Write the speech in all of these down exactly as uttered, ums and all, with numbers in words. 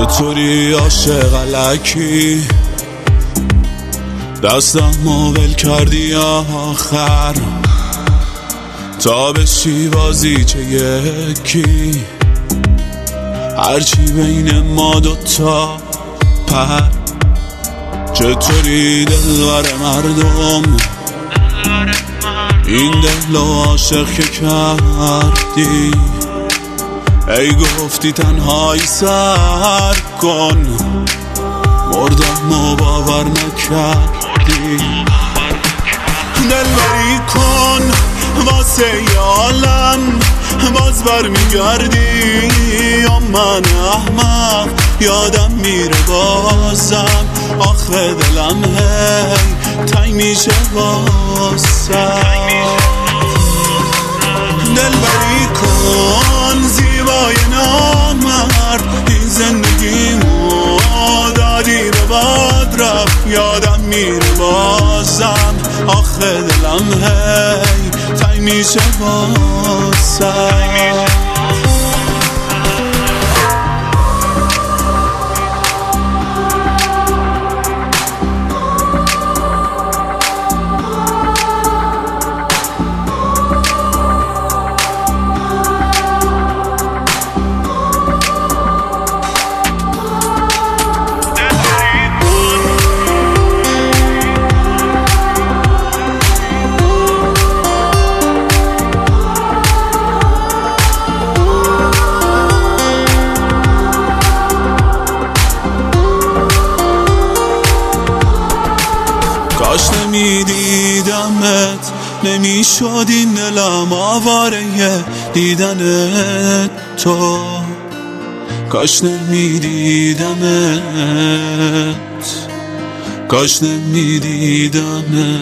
چطوری عاشق الکی دستم ول کردی آخر تا بشی بازی چه یکی هرچی بین ما دوتا پر چطوری دلبر مردم این دل و عاشق که کردی ای گفتی تنهایی سر کن مردم و باور نکردی دلبری کن واسه عالم باز بر میگردی یا من احمق یادم میره بازم آخه دلم هی تنگ میشه واسم دلبری کن زیبای نامرد این زندگیمو دادی به باد رفت یادم میره بازم آخه دلم هی تنگ میشه واسم کاش نمیدیدمت نمیشد این دلم آواره دیدن تو کاش نمیدیدمت کاش نمیدیدمت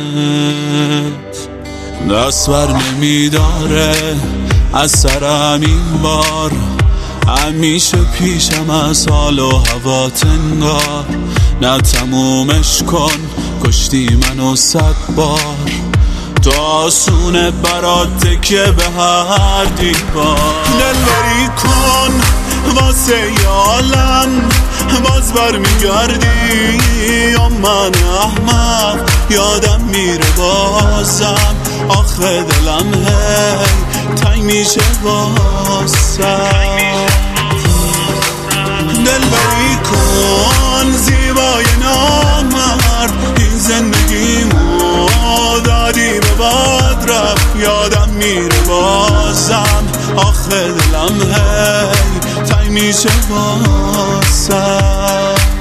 دست بر نمیداره از سرم این بار همیشه پیشم از حال و هوا تنگار نه تمومش کن کشتی منو صد بار تو آسونه برات تکیه به هر دیوار دلبری کن واسه عالم باز بر میگردی یا من احمق یادم میره بازم آخه دلم هی تنگ میشه واسم دلبری کن زیبای نامرد این زندگیمو دادی به باد رفت یادم میره بازم آخه دلم هی تنگ میشه واسم